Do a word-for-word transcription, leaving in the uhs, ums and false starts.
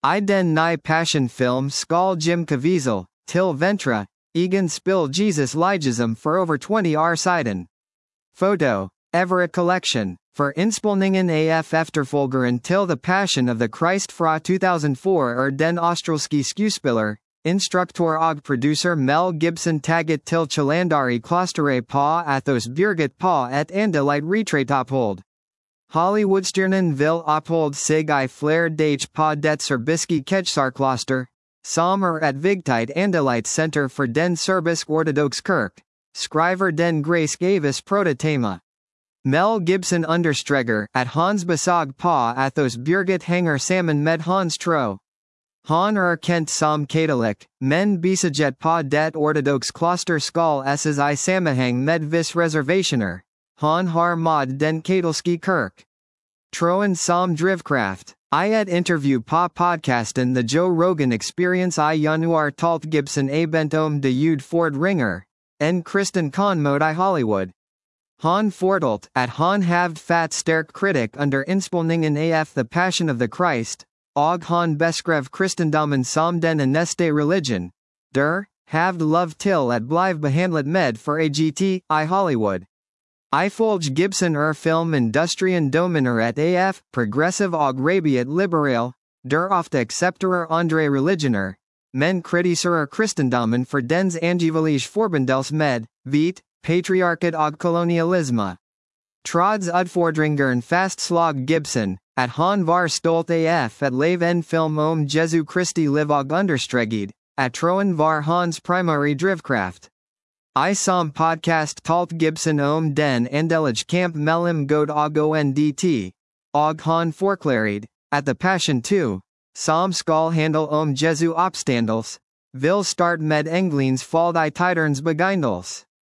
I den ny passion film skal Jim Caviezel, till ventra, egen spill Jesus Ligism for over twenty år siden. Photo, Everett Collection, for inspelningen af efterfølgeren till the Passion of the Christ fra two thousand four er den australske skuespiller, instructor og producer Mel Gibson taget til Chalandari klosteret på Athos Birgit på et andelight retrætophold. Hollywoodstjernen vil ophold sig I flere dage på det serbiske Kejsarkloster, som er et vigtigt andelight center for den serbisk ortodox kirk, skriver den græske protothema. Mel Gibson understreger at Hans besøg på Athos Birgit hænger sammen med Hans tro. Han er kendt som katolik, men besaget på det ortodox kloster skal ses I sammenhæng med vis reservationer. Han har mod den katolske kirk. Troen som drivkraft. I et interview på podcasten The Joe Rogan Experience I januar talt Gibson a bent om de Jude Ford Ringer, en kristen kon mod I Hollywood. Han fortalt at han havd fat sterk kritik under inspelningen af The Passion of the Christ, og han beskrev kristendommen som den næste religion, der havd lov til at blive behandlet med for agt I Hollywood. Ifølge Gibson er film industrien domineret af progressive og rabiat liberal, der ofte accepterer andre religioner, men kritiserer kristendommen for dens angivelige forbindelse med hvidt, patriarkat og kolonialisme. Trods udfordringeren fastslog Gibson, at han var stolt af at lave en film om Jesu Christi liv og understreget, at troen var hans primary drivkraft. I som podcast talt Gibson om den andelige kamp mellem god og ondt, og han forklaret, at The Passion two, som skal handle om Jesu opstandelse, vil start med englens fald I tiderens begyndelses.